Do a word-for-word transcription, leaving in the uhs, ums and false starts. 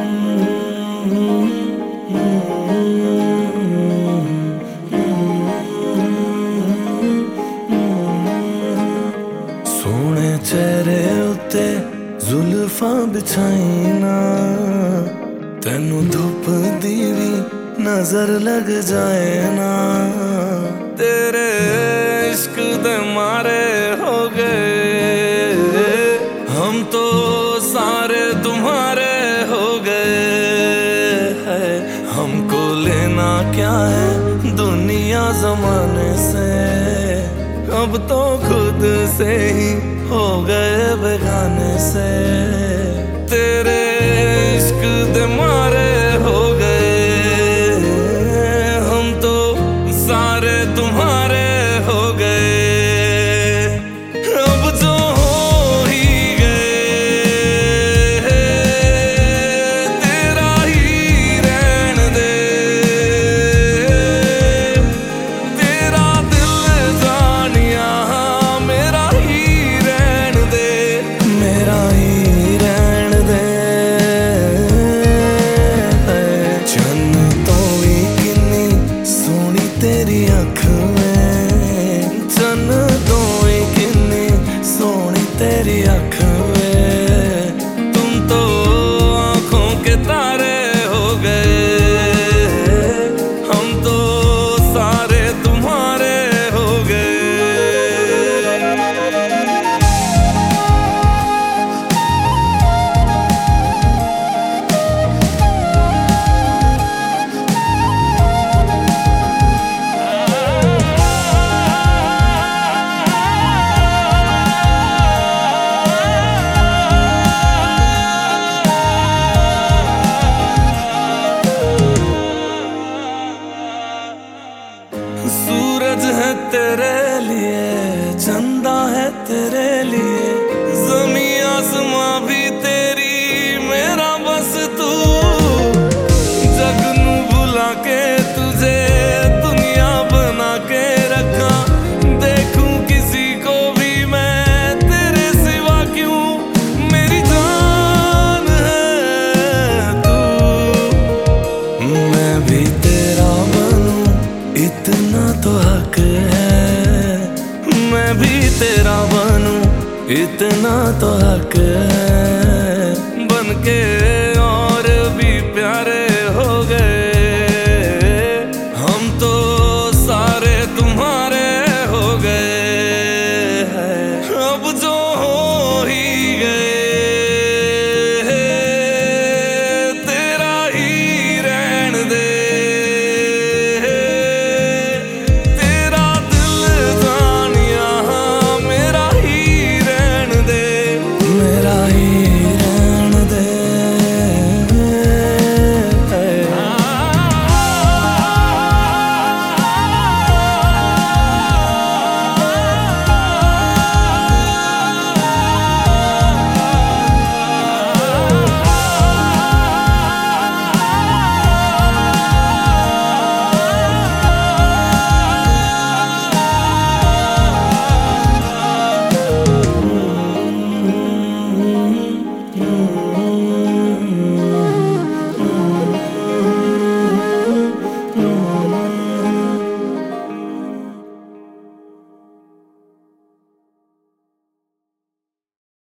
सोने चेहरे उत्ते जुल्फां बिछाईना, तेनू धुप दी भी नजर लग जाए ना। तेरे इश्क दे मारे हो गए हम तो सारे तुम्हारे हो गए हैं। हमको लेना क्या है दुनिया जमाने से, अब तो खुद से ही हो गए बेगाने से। तेरे